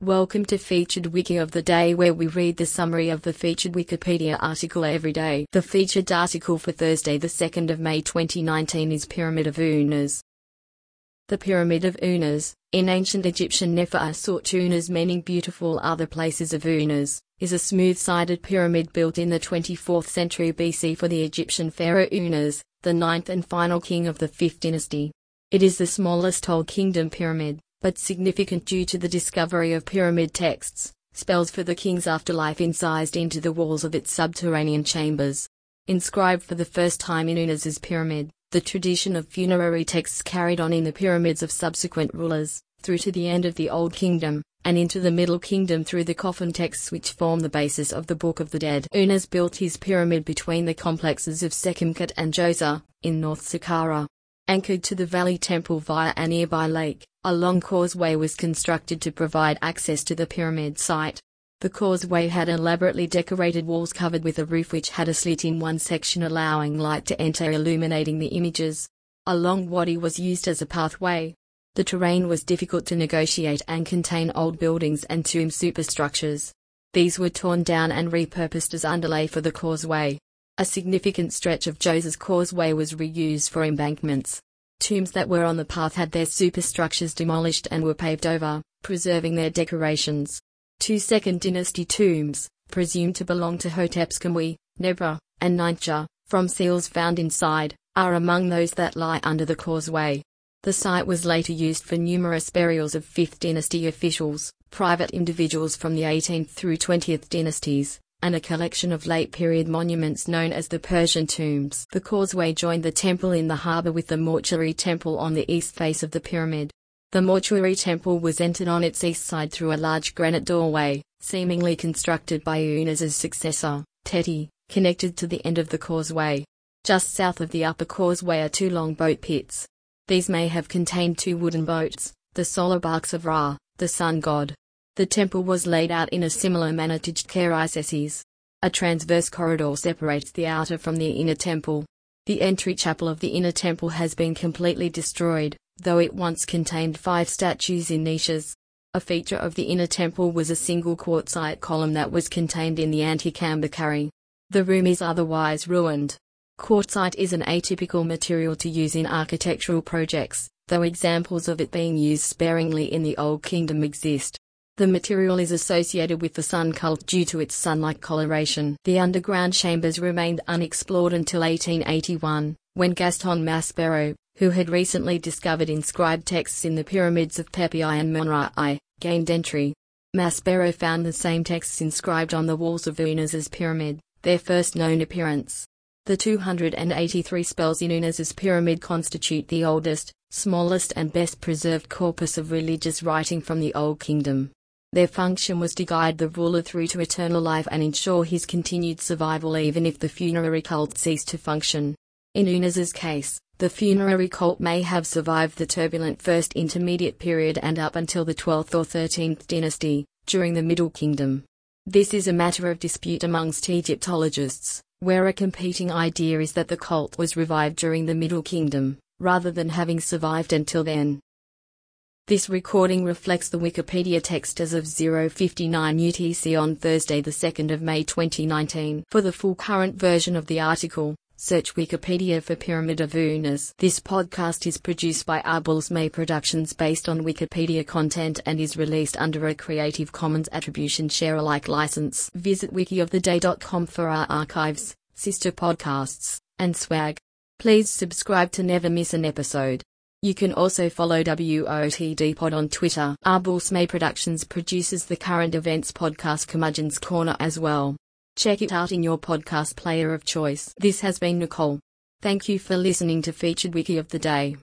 Welcome to Featured Wiki of the Day, where we read the summary of the featured Wikipedia article every day. The featured article for Thursday, the 2nd of May 2019 is Pyramid of Unas. The Pyramid of Unas, in ancient Egyptian Nefer-Asut Unas meaning beautiful other places of Unas, is a smooth-sided pyramid built in the 24th century BC for the Egyptian pharaoh Unas, the ninth and final king of the 5th dynasty. It is the smallest Old Kingdom pyramid, but significant due to the discovery of pyramid texts, spells for the king's afterlife incised into the walls of its subterranean chambers. Inscribed for the first time in Unas's pyramid, the tradition of funerary texts carried on in the pyramids of subsequent rulers, through to the end of the Old Kingdom, and into the Middle Kingdom through the coffin texts which form the basis of the Book of the Dead. Unas built his pyramid between the complexes of Sekhemkhet and Djoser, in North Saqqara. Anchored to the Valley Temple via a nearby lake, a long causeway was constructed to provide access to the pyramid site. The causeway had elaborately decorated walls covered with a roof which had a slit in one section allowing light to enter, illuminating the images. A long wadi was used as a pathway. The terrain was difficult to negotiate and contained old buildings and tomb superstructures. These were torn down and repurposed as underlay for the causeway. A significant stretch of Djoser's causeway was reused for embankments. Tombs that were on the path had their superstructures demolished and were paved over, preserving their decorations. 2 Second Dynasty tombs, presumed to belong to Hotep's Khumui, Nebra, and Ninja, from seals found inside, are among those that lie under the causeway. The site was later used for numerous burials of 5th dynasty officials, private individuals from the 18th through 20th dynasties, and a collection of late-period monuments known as the Persian tombs. The causeway joined the temple in the harbour with the mortuary temple on the east face of the pyramid. The mortuary temple was entered on its east side through a large granite doorway, seemingly constructed by Unas's successor, Teti, connected to the end of the causeway. Just south of the upper causeway are 2 long boat pits. These may have contained 2 wooden boats, the solar barks of Ra, the sun god. The temple was laid out in a similar manner to Djeker-Isis. A transverse corridor separates the outer from the inner temple. The entry chapel of the inner temple has been completely destroyed, though it once contained 5 statues in niches. A feature of the inner temple was a single quartzite column that was contained in the Antikambakari. The room is otherwise ruined. Quartzite is an atypical material to use in architectural projects, though examples of it being used sparingly in the Old Kingdom exist. The material is associated with the sun cult due to its sun-like coloration. The underground chambers remained unexplored until 1881, when Gaston Maspero, who had recently discovered inscribed texts in the pyramids of Pepi and Menrei, gained entry. Maspero found the same texts inscribed on the walls of Unas's pyramid, their first known appearance. The 283 spells in Unas's pyramid constitute the oldest, smallest and best preserved corpus of religious writing from the Old Kingdom. Their function was to guide the ruler through to eternal life and ensure his continued survival even if the funerary cult ceased to function. In Unas's case, the funerary cult may have survived the turbulent First Intermediate period and up until the 12th or 13th dynasty, during the Middle Kingdom. This is a matter of dispute amongst Egyptologists, where a competing idea is that the cult was revived during the Middle Kingdom, rather than having survived until then. This recording reflects the Wikipedia text as of 0:59 UTC on Thursday, the 2nd of May 2019. For the full current version of the article, search Wikipedia for Pyramid of Unas. This podcast is produced by Arbul's May Productions based on Wikipedia content and is released under a Creative Commons Attribution Share Alike license. Visit wikioftheday.com for our archives, sister podcasts, and swag. Please subscribe to never miss an episode. You can also follow WOTD Pod on Twitter. Arbul's May Productions produces the current events podcast Curmudgeon's Corner as well. Check it out in your podcast player of choice. This has been Nicole. Thank you for listening to Featured Wiki of the Day.